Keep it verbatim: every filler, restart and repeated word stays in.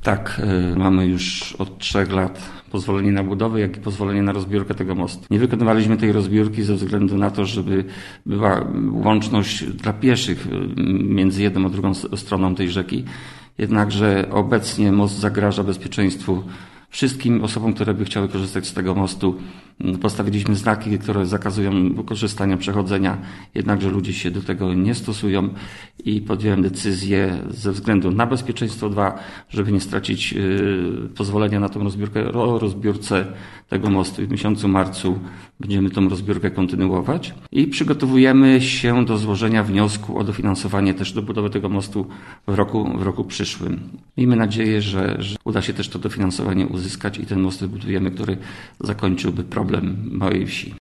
Tak, mamy już od trzech lat pozwolenie na budowę, jak i pozwolenie na rozbiórkę tego mostu. Nie wykonywaliśmy tej rozbiórki ze względu na to, żeby była łączność dla pieszych między jedną a drugą stroną tej rzeki. Jednakże obecnie most zagraża bezpieczeństwu wszystkim osobom, które by chciały korzystać z tego mostu. Postawiliśmy znaki, które zakazują korzystania, przechodzenia, jednakże ludzie się do tego nie stosują i podjąłem decyzję ze względu na bezpieczeństwo, dwa, żeby nie stracić yy, pozwolenia na tą rozbiórkę, o rozbiórce tego mostu. I w miesiącu marcu będziemy tą rozbiórkę kontynuować i przygotowujemy się do złożenia wniosku o dofinansowanie też do budowy tego mostu w roku, w roku przyszłym. Miejmy nadzieję, że, że uda się też to dofinansowanie uzyskać i ten most wybudujemy, który zakończyłby problem mojej wsi.